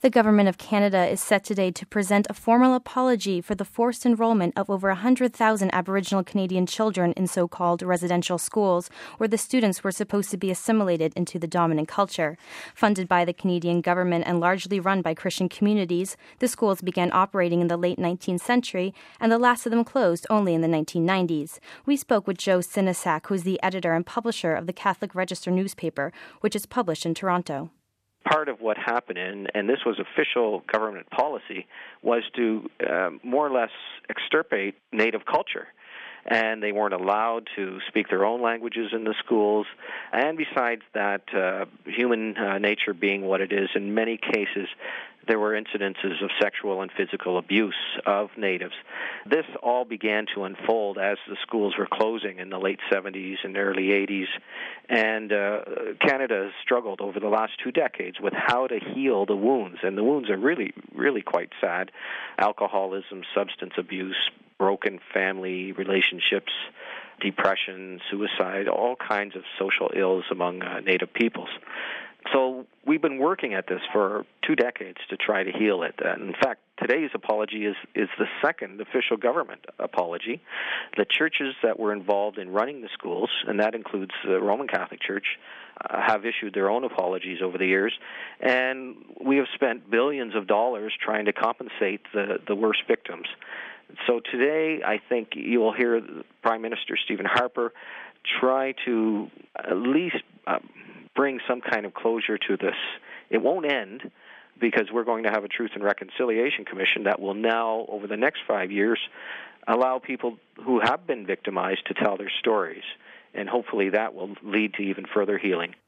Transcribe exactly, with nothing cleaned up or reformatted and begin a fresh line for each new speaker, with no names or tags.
The Government of Canada is set today to present a formal apology for the forced enrollment of over one hundred thousand Aboriginal Canadian children in so-called residential schools, where the students were supposed to be assimilated into the dominant culture. Funded by the Canadian government and largely run by Christian communities, the schools began operating in the late nineteenth century, and the last of them closed only in the nineteen nineties. We spoke with Joe Sinisak, who is the editor and publisher of the Catholic Register newspaper, which is published in Toronto.
Part of what happened, and, and this was official government policy, was to uh, more or less extirpate Native culture. And they weren't allowed to speak their own languages in the schools. And besides that, uh, human uh, nature being what it is, in many cases, there were incidences of sexual and physical abuse of natives. This all began to unfold as the schools were closing in the late seventies and early eighties. And uh, Canada has struggled over the last two decades with how to heal the wounds. And the wounds are really, really quite sad. Alcoholism, substance abuse, broken family relationships, depression, suicide, all kinds of social ills among uh, Native peoples. So we've been working at this for two decades to try to heal it. And in fact, today's apology is, is the second official government apology. The churches that were involved in running the schools, and that includes the Roman Catholic Church, uh, have issued their own apologies over the years. And we have spent billions of dollars trying to compensate the, the worst victims. So today, I think you will hear Prime Minister Stephen Harper try to at least uh, bring some kind of closure to this. It won't end, because we're going to have a Truth and Reconciliation Commission that will now, over the next five years, allow people who have been victimized to tell their stories. And hopefully that will lead to even further healing.